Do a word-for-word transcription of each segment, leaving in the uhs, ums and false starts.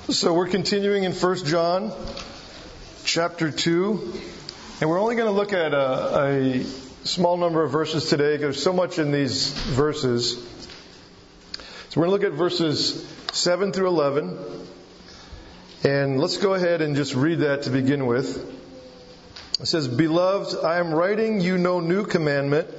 So we're continuing in First John chapter two, and we're only going to look at a, a small number of verses today. There's so much in these verses. So we're going to look at verses seven through eleven, and let's go ahead and just read that to begin with. It says, "Beloved, I am writing you no new commandment,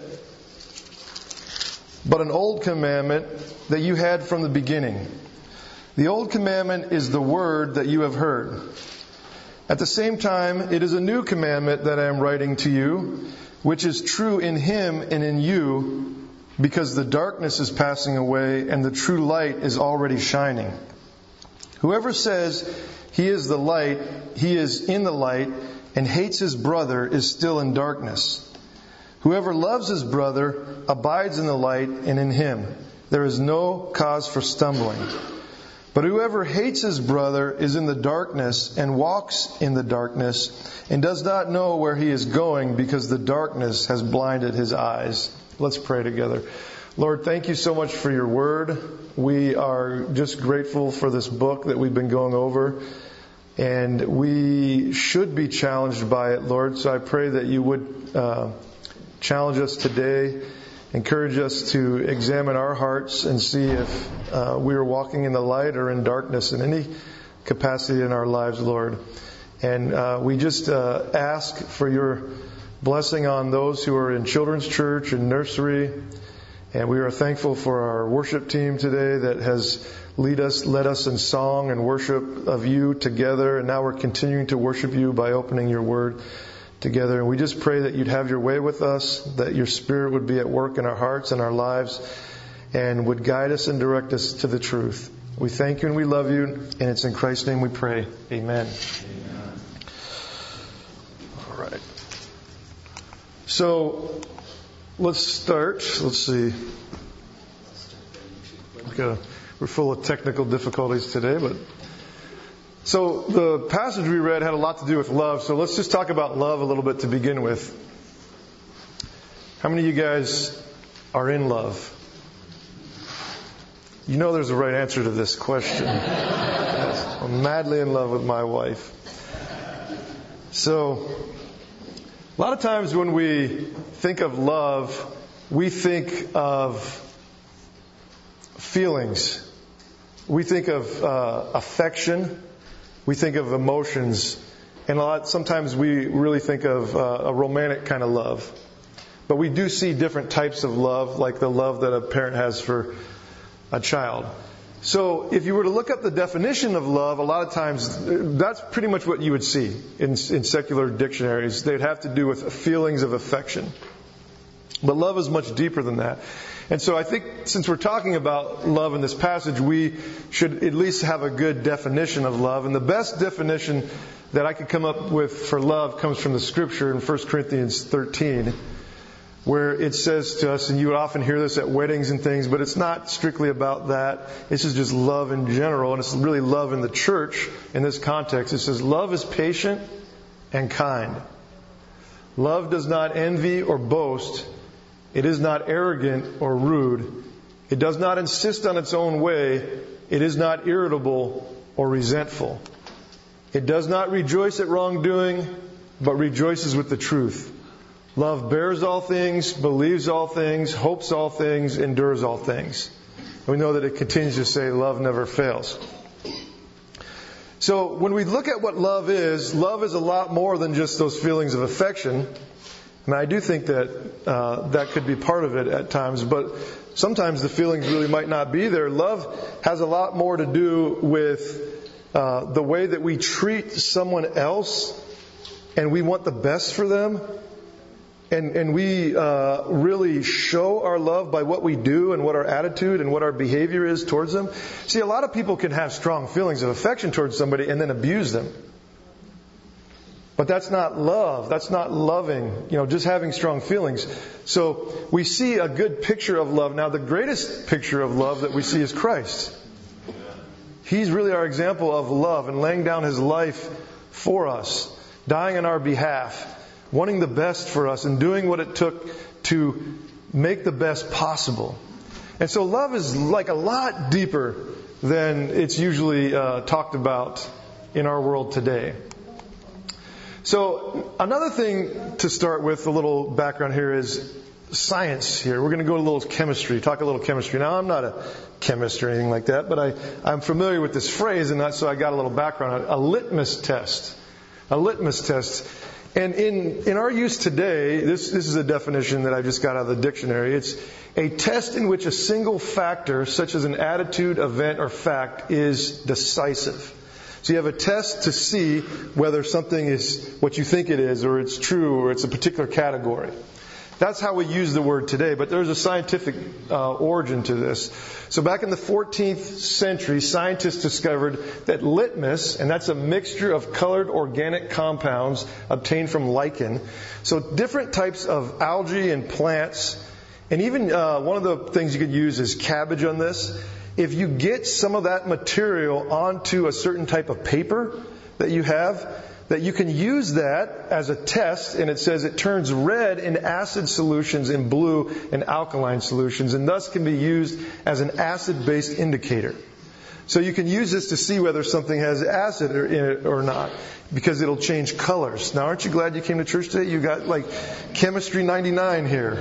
but an old commandment that you had from the beginning. The old commandment is the word that you have heard. At the same time, it is a new commandment that I am writing to you, which is true in him and in you, because the darkness is passing away and the true light is already shining. Whoever says he is the light, he is in the light, and hates his brother is still in darkness. Whoever loves his brother abides in the light and in him. There is no cause for stumbling. But whoever hates his brother is in the darkness and walks in the darkness and does not know where he is going because the darkness has blinded his eyes." Let's pray together. Lord, thank you so much for your word. We are just grateful for this book that we've been going over. And we should be challenged by it, Lord. So I pray that you would uh, challenge us today. Encourage us to examine our hearts and see if uh, we are walking in the light or in darkness in any capacity in our lives, Lord. And uh, we just uh, ask for your blessing on those who are in children's church and nursery. And we are thankful for our worship team today that has lead us, led us in song and worship of you together. And now we're continuing to worship you by opening your word together. And we just pray that you'd have your way with us, that your Spirit would be at work in our hearts and our lives, and would guide us and direct us to the truth. We thank you and we love you, and it's in Christ's name we pray. Amen. Amen. All right. So let's start. Let's see. We've got a, we're full of technical difficulties today, but so the passage we read had a lot to do with love, so let's just talk about love a little bit to begin with. How many of you guys are in love? You know there's a right answer to this question. I'm madly in love with my wife. So, a lot of times when we think of love, we think of feelings. We think of uh, affection. We think of emotions, and a lot. Sometimes we really think of uh, a romantic kind of love. But we do see different types of love, like the love that a parent has for a child. So if you were to look up the definition of love, a lot of times that's pretty much what you would see in, in secular dictionaries. They'd have to do with feelings of affection. But love is much deeper than that. And so I think since we're talking about love in this passage, we should at least have a good definition of love. And the best definition that I could come up with for love comes from the Scripture in First Corinthians thirteen, where it says to us, and you would often hear this at weddings and things, but it's not strictly about that. This is just love in general, and it's really love in the church in this context. It says, "Love is patient and kind. Love does not envy or boast. It is not arrogant or rude. It does not insist on its own way. It is not irritable or resentful. It does not rejoice at wrongdoing, but rejoices with the truth. Love bears all things, believes all things, hopes all things, endures all things." We know that it continues to say, love never fails. So when we look at what love is, love is a lot more than just those feelings of affection. And I do think that uh, that could be part of it at times, but sometimes the feelings really might not be there. Love has a lot more to do with uh, the way that we treat someone else, and we want the best for them. And, and we uh, really show our love by what we do and what our attitude and what our behavior is towards them. See, a lot of people can have strong feelings of affection towards somebody and then abuse them. But that's not love. That's not loving, you know, just having strong feelings. So we see a good picture of love. Now, the greatest picture of love that we see is Christ. He's really our example of love and laying down His life for us, dying on our behalf, wanting the best for us and doing what it took to make the best possible. And so love is like a lot deeper than it's usually uh, talked about in our world today. So another thing to start with, a little background here, is science here. We're going to go to a little chemistry, talk a little chemistry. Now, I'm not a chemist or anything like that, but I, I'm familiar with this phrase, and so I got a little background. A litmus test. A litmus test. And in, in our use today, this, this is a definition that I just got out of the dictionary. It's a test in which a single factor, such as an attitude, event, or fact, is decisive. So you have a test to see whether something is what you think it is, or it's true, or it's a particular category. That's how we use the word today, but there's a scientific uh, origin to this. So back in the fourteenth century, scientists discovered that litmus, and that's a mixture of colored organic compounds obtained from lichen. So different types of algae and plants, and even uh, one of the things you could use is cabbage on this. If you get some of that material onto a certain type of paper that you have, that you can use that as a test, and it says it turns red in acid solutions and blue in alkaline solutions, and thus can be used as an acid-based indicator. So you can use this to see whether something has acid in it or not, because it'll change colors. Now, aren't you glad you came to church today? You got like Chemistry ninety-nine here.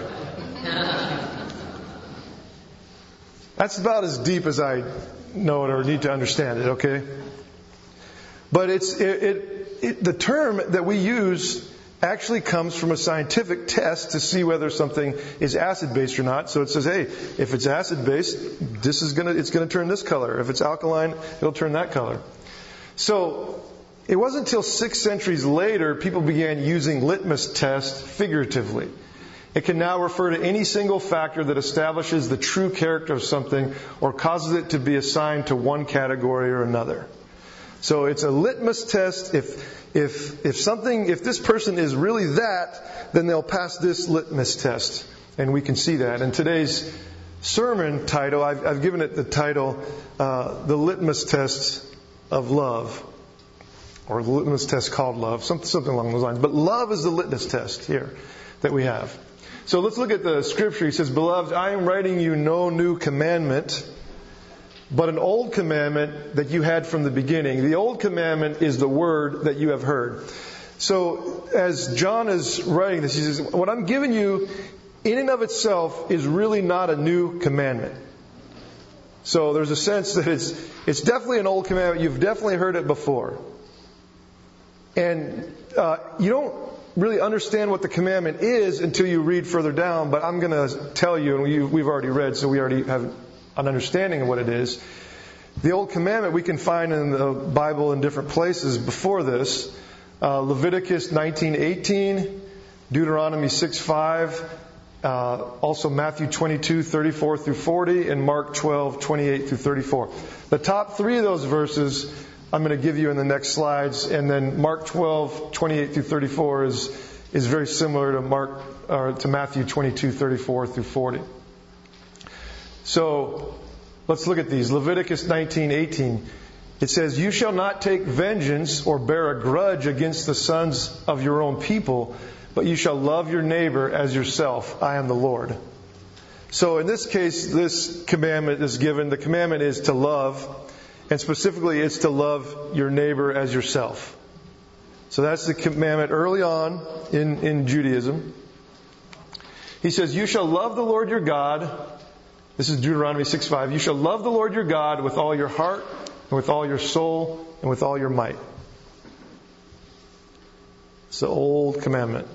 That's about as deep as I know it or need to understand it, okay? But it's it, it, it the term that we use actually comes from a scientific test to see whether something is acid-based or not. So it says, hey, if it's acid-based, this is gonna it's gonna turn this color. If it's alkaline, it'll turn that color. So it wasn't until six centuries later people began using litmus tests figuratively. It can now refer to any single factor that establishes the true character of something or causes it to be assigned to one category or another. So it's a litmus test. If if if something, if this person is really that, then they'll pass this litmus test, and we can see that. And today's sermon title, I've, I've given it the title, uh, "The Litmus Test of Love," or "The Litmus Test Called Love," something something along those lines. But love is the litmus test here that we have. So let's look at the scripture. He says, "Beloved, I am writing you no new commandment, but an old commandment that you had from the beginning." The old commandment is the word that you have heard. So as John is writing this, he says, what I'm giving you in and of itself is really not a new commandment. So there's a sense that it's it's definitely an old commandment. You've definitely heard it before. And uh, you don't really understand what the commandment is until you read further down, but I'm going to tell you, and we, we've already read, so we already have an understanding of what it is. The Old Commandment we can find in the Bible in different places before this. Uh, Leviticus nineteen eighteen, Deuteronomy six five, uh, also Matthew twenty-two thirty-four through forty, and Mark twelve twenty-eight through thirty-four. The top three of those verses I'm going to give you in the next slides, and then Mark twelve twenty-eight through thirty-four is is very similar to Mark or to Matthew twenty-two thirty-four through forty. So let's look at these. Leviticus nineteen eighteen. It says, "You shall not take vengeance or bear a grudge against the sons of your own people, but you shall love your neighbor as yourself. I am the Lord." So in this case, this commandment is given. The commandment is to love, and specifically it's to love your neighbor as yourself. So that's the commandment early on in, in Judaism. He says, "You shall love the Lord your God." This is Deuteronomy six five. "You shall love the Lord your God with all your heart, and with all your soul, and with all your might." It's the old commandment.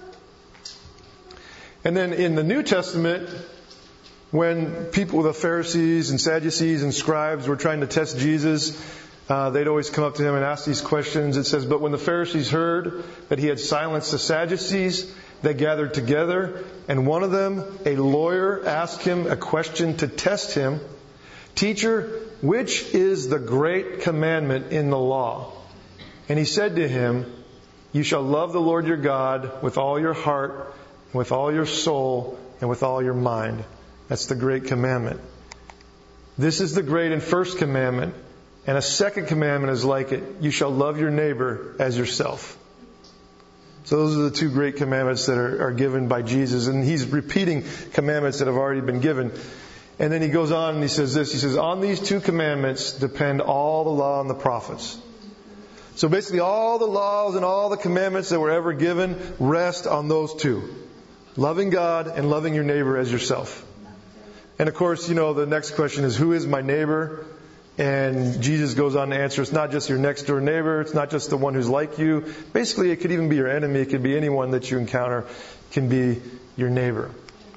And then in the New Testament, when people, the Pharisees and Sadducees and scribes were trying to test Jesus, uh, they'd always come up to him and ask these questions. It says, "But when the Pharisees heard that he had silenced the Sadducees, they gathered together, and one of them, a lawyer, asked him a question to test him. 'Teacher, which is the great commandment in the law?' And he said to him, 'You shall love the Lord your God with all your heart, with all your soul, and with all your mind.'" That's the great commandment. This is the great and first commandment. And a second commandment is like it. "You shall love your neighbor as yourself." So those are the two great commandments that are, are given by Jesus. And he's repeating commandments that have already been given. And then he goes on and he says this. He says, on these two commandments depend all the law and the prophets. So basically all the laws and all the commandments that were ever given rest on those two. Loving God and loving your neighbor as yourself. And of course, you know, the next question is, who is my neighbor? And Jesus goes on to answer, it's not just your next door neighbor. It's not just the one who's like you. Basically, it could even be your enemy. It could be anyone that you encounter can be your neighbor.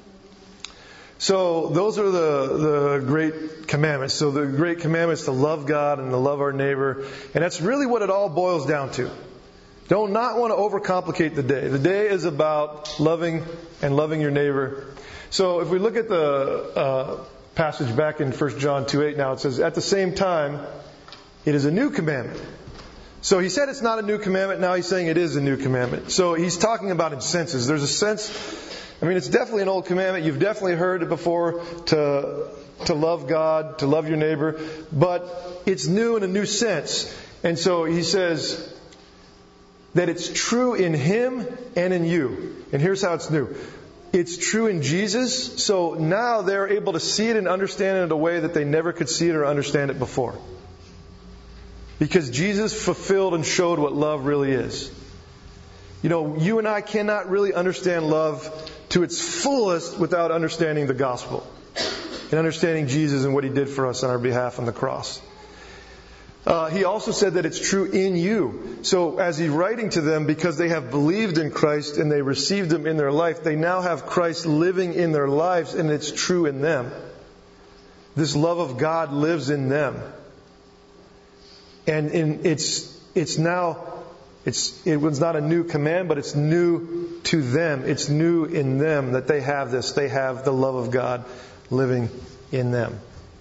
So those are the, the great commandments. So the great commandments to love God and to love our neighbor. And that's really what it all boils down to. Don't not want to overcomplicate the day. The day is about loving and loving your neighbor. So if we look at the uh, passage back in First John two eight now, it says, at the same time, it is a new commandment. So he said it's not a new commandment. Now he's saying it is a new commandment. So he's talking about in senses. There's a sense, I mean, it's definitely an old commandment. You've definitely heard it before to, to love God, to love your neighbor. But it's new in a new sense. And so he says that it's true in Him and in you. And here's how it's new. It's true in Jesus. So now they're able to see it and understand it in a way that they never could see it or understand it before. Because Jesus fulfilled and showed what love really is. You know, you and I cannot really understand love to its fullest without understanding the gospel. And understanding Jesus and what He did for us on our behalf on the cross. Uh, he also said that it's true in you. So as He's writing to them, because they have believed in Christ and they received Him in their life, they now have Christ living in their lives, and it's true in them. This love of God lives in them. And in, it's it's now, it's it was not a new command, but it's new to them. It's new in them that they have this. They have the love of God living in them.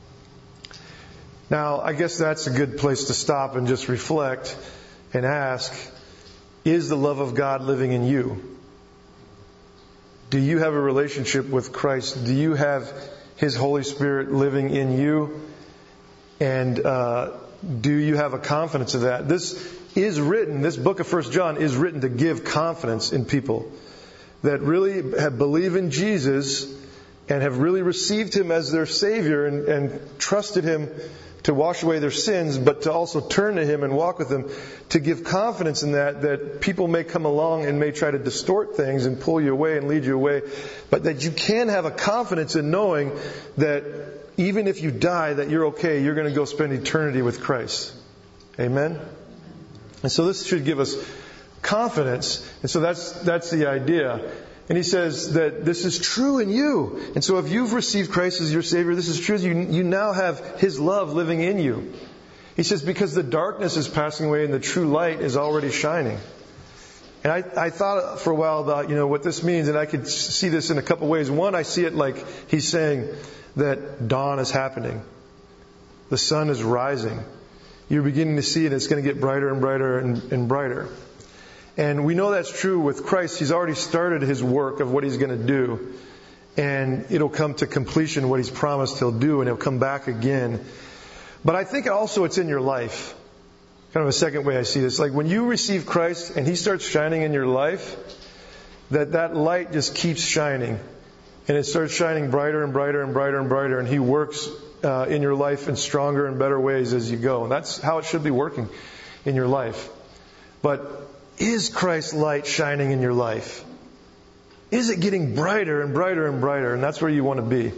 Now, I guess that's a good place to stop and just reflect and ask, is the love of God living in you? Do you have a relationship with Christ? Do you have His Holy Spirit living in you? And uh, do you have a confidence of that? This is written, this book of First John is written to give confidence in people that really have believed in Jesus and have really received Him as their Savior and, and trusted Him to wash away their sins, but to also turn to Him and walk with Him, to give confidence in that, that people may come along and may try to distort things and pull you away and lead you away, but that you can have a confidence in knowing that even if you die, that you're okay, you're going to go spend eternity with Christ. Amen? And so this should give us confidence, and so that's that's the idea. And he says that this is true in you. And so if you've received Christ as your Savior, this is true. You, you now have His love living in you. He says because the darkness is passing away and the true light is already shining. And I, I thought for a while about, you know, what this means. And I could see this in a couple ways. One, I see it like he's saying that dawn is happening. The sun is rising. You're beginning to see it. It's going to get brighter and brighter and, and brighter. And we know that's true with Christ. He's already started His work of what He's going to do. And it'll come to completion what He's promised He'll do, and He'll come back again. But I think also it's in your life. Kind of a second way I see this. Like when you receive Christ and He starts shining in your life, that that light just keeps shining. And it starts shining brighter and brighter and brighter and brighter. And He works uh, in your life in stronger and better ways as you go. And that's how it should be working in your life. But is Christ's light shining in your life? Is it getting brighter and brighter and brighter? And that's where you want to be.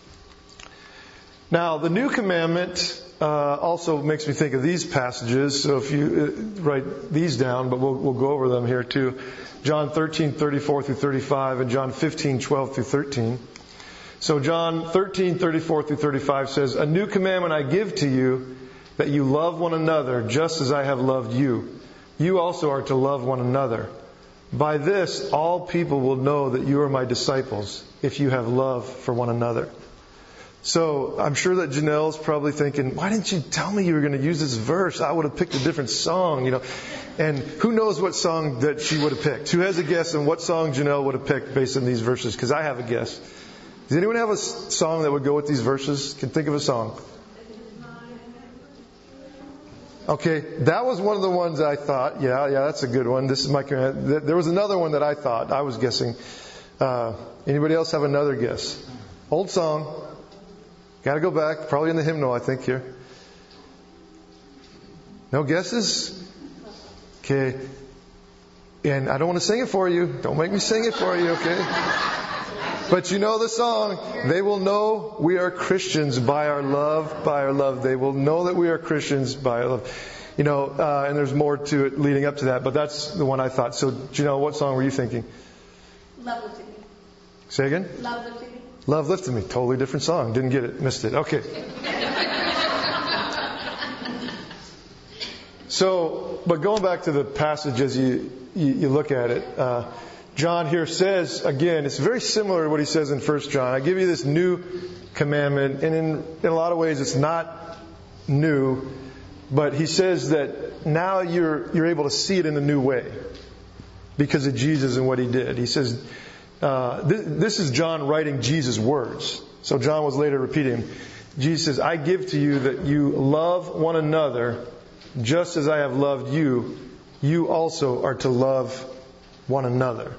Now, the new commandment uh, also makes me think of these passages. So if you uh, write these down, but we'll, we'll go over them here too. John thirteen, thirty-four through thirty-five, and John fifteen, twelve through thirteen. So John thirteen, thirty-four through thirty-five says, a new commandment I give to you, that you love one another just as I have loved you. You also are to love one another. By this, all people will know that you are my disciples, if you have love for one another. So I'm sure that Janelle's probably thinking, why didn't you tell me you were going to use this verse? I would have picked a different song, you know. And who knows what song that she would have picked? Who has a guess on what song Janelle would have picked based on these verses? Because I have a guess. Does anyone have a song that would go with these verses? Can think of a song. Okay, that was one of the ones I thought, yeah, yeah, that's a good one. This is my, there was another one that I thought, I was guessing. Uh, anybody else have another guess? Old song. Gotta go back. Probably in the hymnal, I think, here. No guesses? Okay. And I don't want to sing it for you. Don't make me sing it for you, okay? But you know the song. They will know we are Christians by our love, by our love. They will know that we are Christians by our love. You know, uh, and there's more to it leading up to that, but that's the one I thought. So, Janelle, what song were you thinking? Love Lifted Me. Say again? Love Lifted Me. Love Lifted Me. Totally different song. Didn't get it. Missed it. Okay. So, but going back to the passage as you, you, you look at it, uh, John here says, again, it's very similar to what he says in First John. I give you this new commandment, and in, in a lot of ways it's not new, but he says that now you're you're able to see it in a new way because of Jesus and what he did. He says, uh, this, this is John writing Jesus' words. So John was later repeating them. Jesus says, I give to you that you love one another just as I have loved you. You also are to love one another.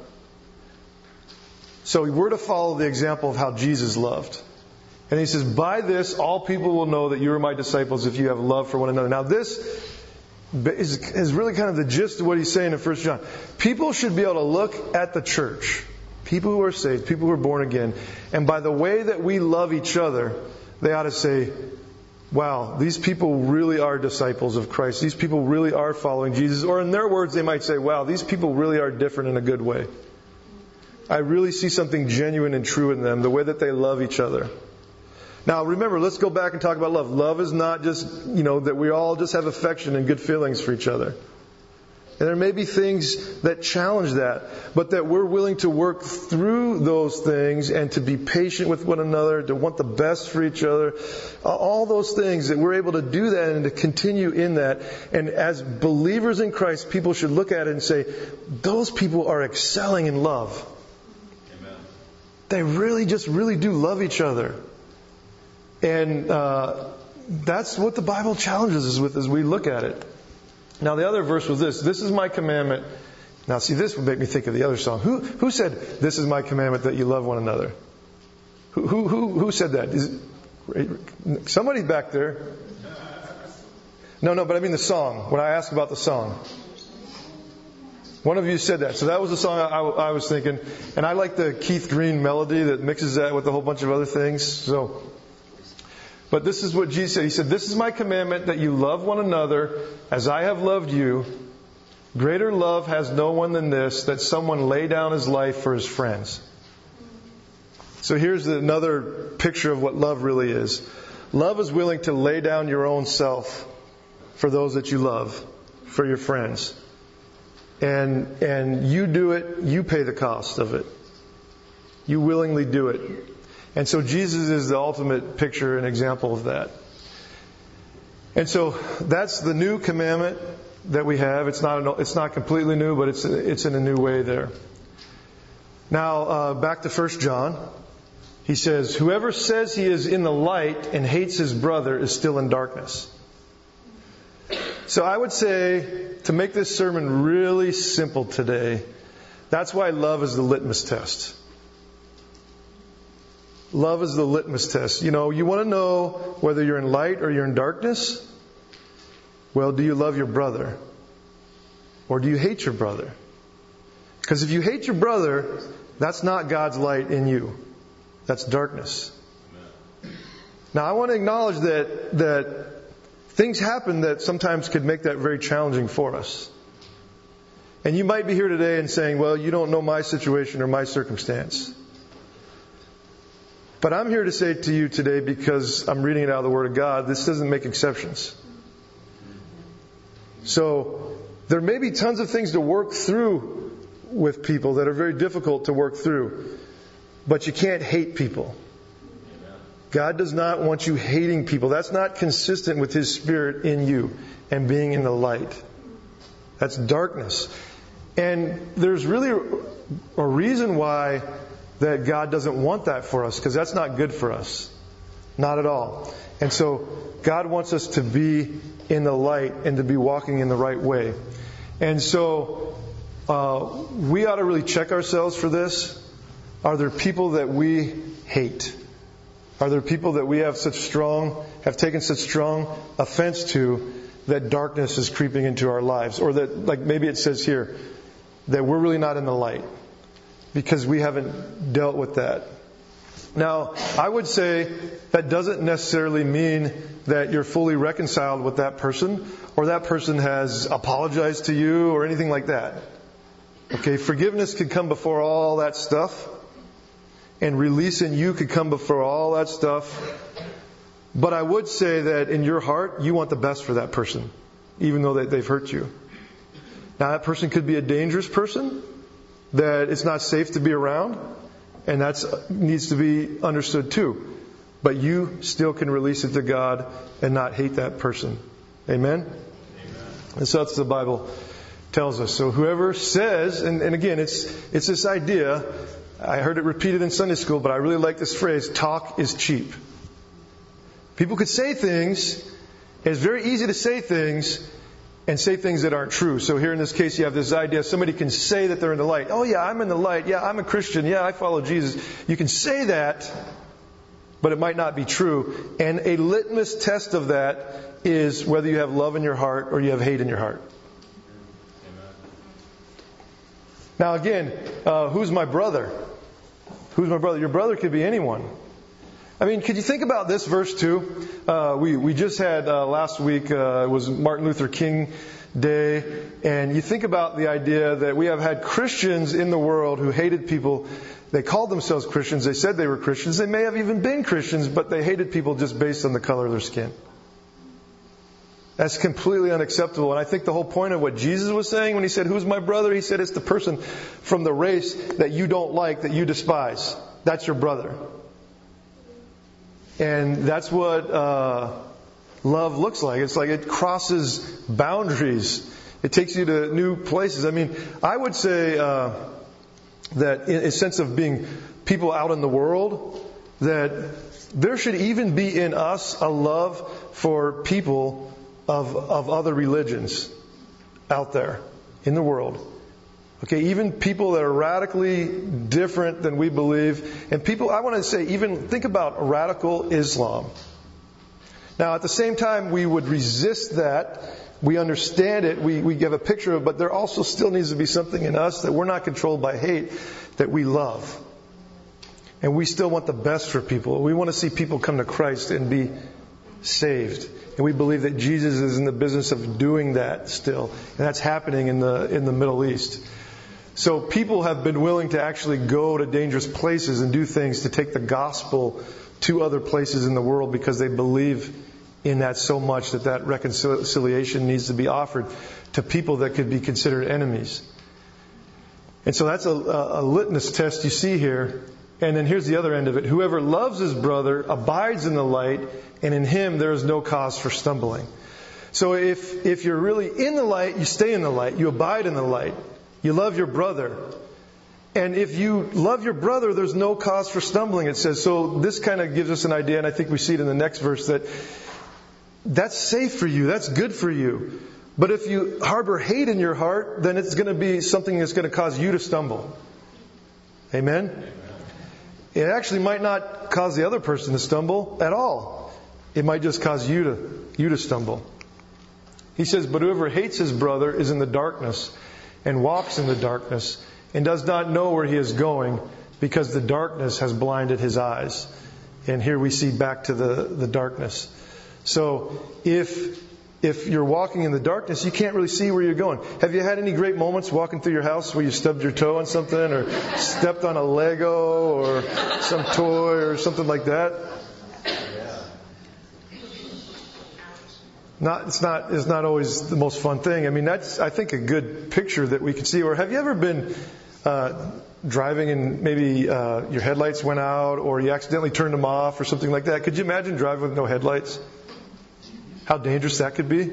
So we're to follow the example of how Jesus loved. And he says, by this, all people will know that you are my disciples if you have love for one another. Now this is, is really kind of the gist of what he's saying in First John. People should be able to look at the church, people who are saved, people who are born again, and by the way that we love each other, they ought to say, wow, these people really are disciples of Christ. These people really are following Jesus. Or in their words, they might say, wow, these people really are different in a good way. I really see something genuine and true in them, the way that they love each other. Now, remember, let's go back and talk about love. Love is not just, you know, that we all just have affection and good feelings for each other. And there may be things that challenge that, but that we're willing to work through those things and to be patient with one another, to want the best for each other. All those things, that we're able to do that and to continue in that. And as believers in Christ, people should look at it and say, those people are excelling in love. Amen. They really just really do love each other. And uh, that's what the Bible challenges us with as we look at it. Now, the other verse was this. This is my commandment. Now, see, this would make me think of the other song. Who who said, this is my commandment that you love one another? Who who who, who said that? Is it, somebody back there. No, no, but I mean the song. When I asked about the song. One of you said that. So that was the song I, I was thinking. And I like the Keith Green melody that mixes that with a whole bunch of other things. So... But this is what Jesus said. He said, this is my commandment that you love one another as I have loved you. Greater love has no one than this, that someone lay down his life for his friends. So here's another picture of what love really is. Love is willing to lay down your own self for those that you love, for your friends. And, and you do it, you pay the cost of it. You willingly do it. And so Jesus is the ultimate picture and example of that. And so that's the new commandment that we have. It's not it's not completely new, but it's it's in a new way there. Now uh, back to First John. He says, "Whoever says he is in the light and hates his brother is still in darkness." So I would say, to make this sermon really simple today, that's why love is the litmus test. Love is the litmus test. You know, you want to know whether you're in light or you're in darkness? Well, do you love your brother? Or do you hate your brother? Because if you hate your brother, that's not God's light in you. That's darkness. Now, I want to acknowledge that that things happen that sometimes could make that very challenging for us. And you might be here today and saying, well, you don't know my situation or my circumstance. But I'm here to say to you today, because I'm reading it out of the Word of God, this doesn't make exceptions. So there may be tons of things to work through with people that are very difficult to work through. But you can't hate people. God does not want you hating people. That's not consistent with His Spirit in you and being in the light. That's darkness. And there's really a reason why that God doesn't want that for us, because that's not good for us. Not at all. And so God wants us to be in the light and to be walking in the right way. And so uh, we ought to really check ourselves for this. Are there people that we hate? Are there people that we have such strong, have taken such strong offense to that darkness is creeping into our lives? Or that, like maybe it says here, that we're really not in the light because we haven't dealt with that. Now, I would say that doesn't necessarily mean that you're fully reconciled with that person or that person has apologized to you or anything like that. Okay, forgiveness could come before all that stuff, and release in you could come before all that stuff. But I would say that in your heart, you want the best for that person, even though they've hurt you. Now, that person could be a dangerous person that it's not safe to be around, and that needs to be understood too. But you still can release it to God and not hate that person. Amen? Amen. And so that's what the Bible tells us. So whoever says, and, and again, it's it's this idea, I heard it repeated in Sunday school, but I really like this phrase, talk is cheap. People could say things, it's very easy to say things, and say things that aren't true. So here in this case, you have this idea, somebody can say that they're in the light. Oh yeah, I'm in the light. Yeah, I'm a Christian. Yeah, I follow Jesus. You can say that, but it might not be true. And a litmus test of that is whether you have love in your heart or you have hate in your heart. Now again, uh, who's my brother? Who's my brother? Your brother could be anyone. I mean, could you think about this verse too? Uh, we, we just had uh, last week, uh, it was Martin Luther King Day. And you think about the idea that we have had Christians in the world who hated people. They called themselves Christians. They said they were Christians. They may have even been Christians, but they hated people just based on the color of their skin. That's completely unacceptable. And I think the whole point of what Jesus was saying when He said, who's my brother? He said, it's the person from the race that you don't like, that you despise. That's your brother. And that's what uh, love looks like. It's like it crosses boundaries. It takes you to new places. I mean, I would say uh, that in a sense of being people out in the world, that there should even be in us a love for people of of other religions out there in the world. Okay, even people that are radically different than we believe. And people, I want to say, even think about radical Islam. Now, at the same time, we would resist that. We understand it. We, we give a picture of it. But there also still needs to be something in us that we're not controlled by hate, that we love. And we still want the best for people. We want to see people come to Christ and be saved. And we believe that Jesus is in the business of doing that still. And that's happening in the in the Middle East. So people have been willing to actually go to dangerous places and do things to take the gospel to other places in the world because they believe in that so much that that reconciliation needs to be offered to people that could be considered enemies. And so that's a, a litmus test you see here. And then here's the other end of it. Whoever loves his brother abides in the light, and in him there is no cause for stumbling. So if if you're really in the light, you stay in the light. You abide in the light. You love your brother. And if you love your brother, there's no cause for stumbling, it says. So this kind of gives us an idea, and I think we see it in the next verse, that that's safe for you. That's good for you. But if you harbor hate in your heart, then it's going to be something that's going to cause you to stumble. Amen? Amen. It actually might not cause the other person to stumble at all. It might just cause you to you to stumble. He says, but whoever hates his brother is in the darkness and walks in the darkness and does not know where he is going because the darkness has blinded his eyes. And here we see back to the, the darkness. So if if you're walking in the darkness, you can't really see where you're going. Have you had any great moments walking through your house where you stubbed your toe on something or stepped on a Lego or some toy or something like that? Not, it's not, it's not always the most fun thing. I mean, that's, I think, a good picture that we can see. Or have you ever been uh, driving and maybe uh, your headlights went out or you accidentally turned them off or something like that? Could you imagine driving with no headlights? How dangerous that could be?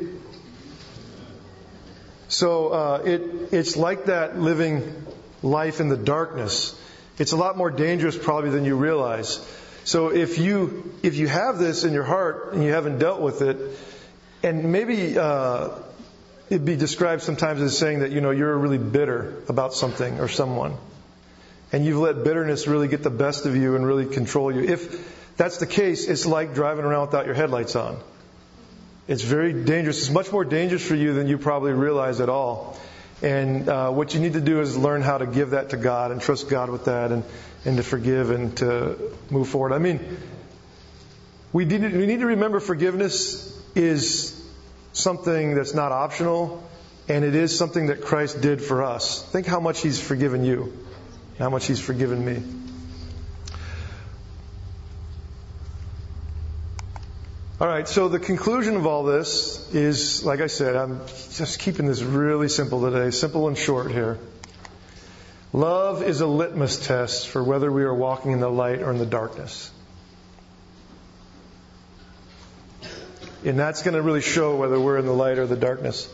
So uh, it it's like that living life in the darkness. It's a lot more dangerous probably than you realize. So if you if you have this in your heart and you haven't dealt with it, and maybe uh, it'd be described sometimes as saying that, you know, you're really bitter about something or someone, and you've let bitterness really get the best of you and really control you. If that's the case, it's like driving around without your headlights on. It's very dangerous. It's much more dangerous for you than you probably realize at all. And uh, what you need to do is learn how to give that to God and trust God with that, and, and to forgive and to move forward. I mean, we need, we need to remember forgiveness is something that's not optional, and it is something that Christ did for us. Think how much He's forgiven you, how much He's forgiven me. All right, so the conclusion of all this is, like I said, I'm just keeping this really simple today, simple and short here. Love is a litmus test for whether we are walking in the light or in the darkness. And that's going to really show whether we're in the light or the darkness.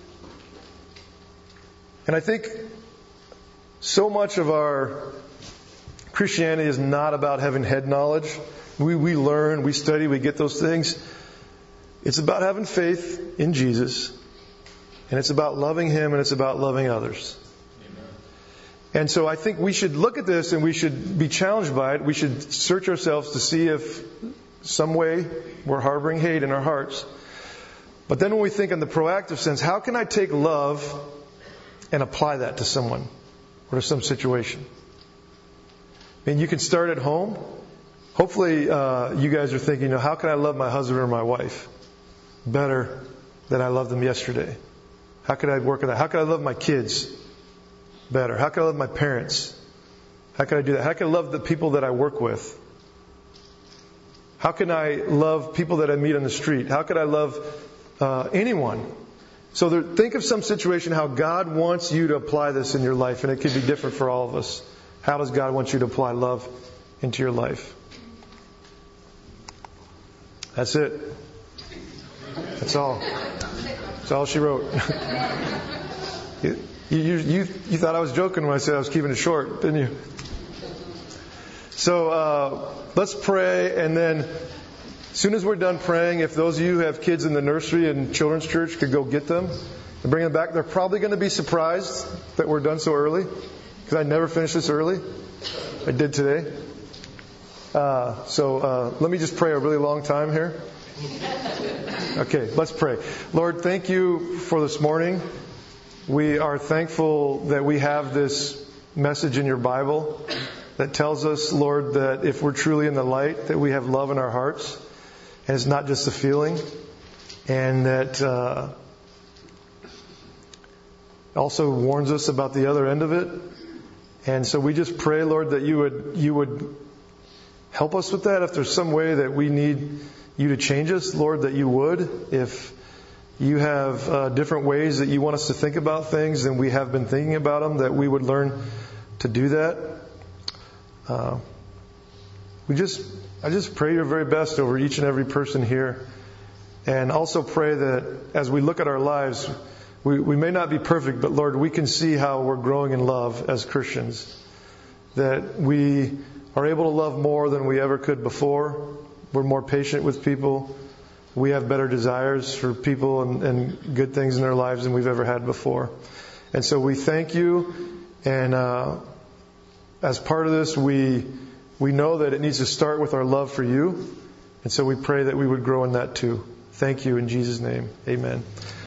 And I think so much of our Christianity is not about having head knowledge. We, we learn, we study, we get those things. It's about having faith in Jesus. And it's about loving Him, and it's about loving others. Amen. And so I think we should look at this and we should be challenged by it. We should search ourselves to see if some way we're harboring hate in our hearts. But then when we think in the proactive sense, how can I take love and apply that to someone or to some situation? I mean, you can start at home. Hopefully, uh, you guys are thinking, you know, how can I love my husband or my wife better than I loved them yesterday? How could I work on that? How can I love my kids better? How can I love my parents? How can I do that? How can I love the people that I work with? How can I love people that I meet on the street? How can I love uh, anyone? So there, think of some situation how God wants you to apply this in your life, and it could be different for all of us. How does God want you to apply love into your life? That's it. That's all. That's all she wrote. you, you, you, you thought I was joking when I said I was keeping it short, didn't you? So uh, let's pray, and then as soon as we're done praying, if those of you who have kids in the nursery and children's church could go get them and bring them back, they're probably going to be surprised that we're done so early, because I never finish this early. I did today. Uh, so uh, let me just pray a really long time here. Okay, let's pray. Lord, thank you for this morning. We are thankful that we have this message in your Bible that tells us, Lord, that if we're truly in the light, that we have love in our hearts, and it's not just a feeling, and that uh, also warns us about the other end of it. And so we just pray, Lord, that you would you would help us with that. If there's some way that we need you to change us, Lord, that you would. If you have uh, different ways that you want us to think about things than we have been thinking about them, that we would learn to do that. Uh, we just, I just pray your very best over each and every person here. And also pray that as we look at our lives, we, we may not be perfect, but Lord, we can see how we're growing in love as Christians. That we are able to love more than we ever could before. We're more patient with people. We have better desires for people and, and good things in their lives than we've ever had before. And so we thank you. And uh, as part of this, we we know that it needs to start with our love for you. And so we pray that we would grow in that too. Thank you in Jesus' name. Amen.